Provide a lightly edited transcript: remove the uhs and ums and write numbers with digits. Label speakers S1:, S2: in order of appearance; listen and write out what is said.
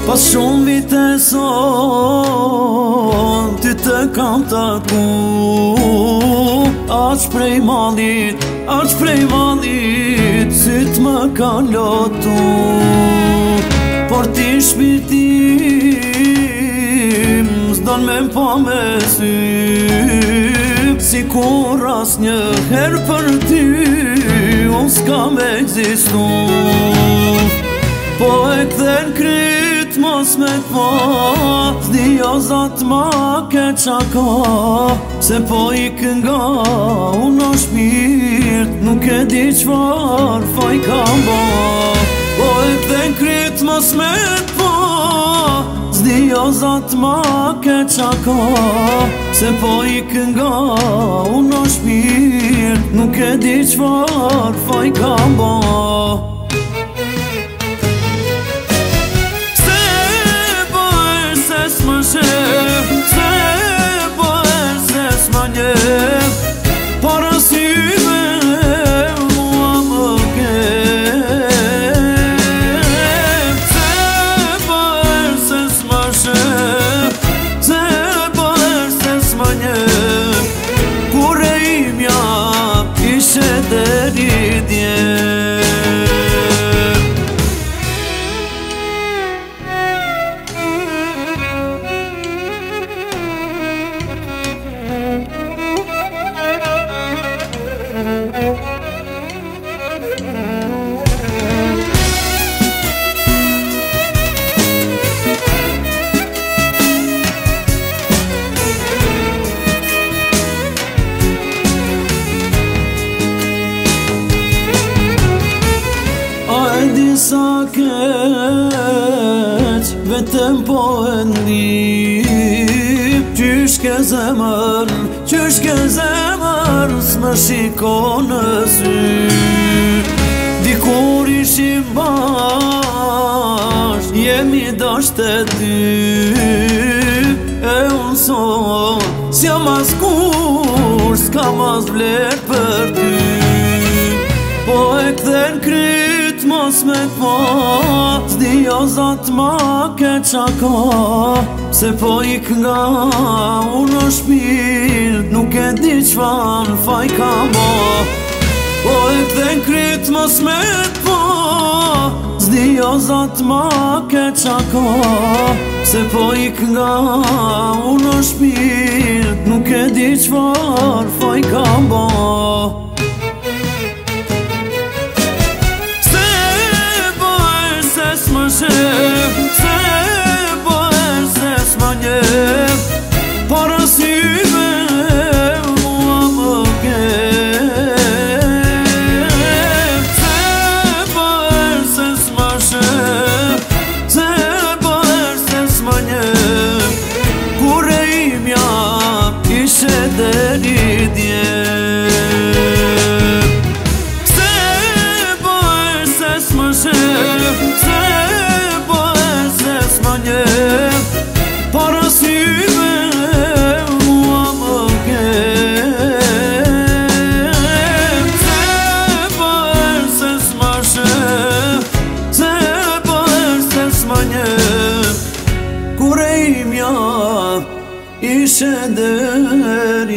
S1: Pas shumë vite son ty të kam taku, aq prej malit syt më kanë lotu. Por ti shpirtim s'don me pa me sy, si kur as një herë për ty unë s'kam egzistu. Po e kthen kryt mos me t'pa, s'di o zat ma ke qa ka, se po ik nga unë o shpirt, nuk e di qfar faj ka ba. Po e kthen kryt mos me t'pa, s'di o zat ma ke qa ka, se po ik nga unë o shpirt, nuk e di qfar faj ka ba. Sa keq vetëm po e ndip, qysh ke zemër s'më shiko në sy. Dikur ishim bashk, jemi dasht e dy, e unë sot s'jam as kur, s'kam as vler për ty. Po e kthen kryt mos me t'pa, s'di o zat ma ke qa ka, se po ik nga unë o shpirt, nuk e di qfar faj ka ba. Po e kthen kryt mos me t'pa, s'di o zat ma ke qa ka, se po ik nga unë o shpirt, nuk e di qfar faj ka ba. Kur e imja ishe deri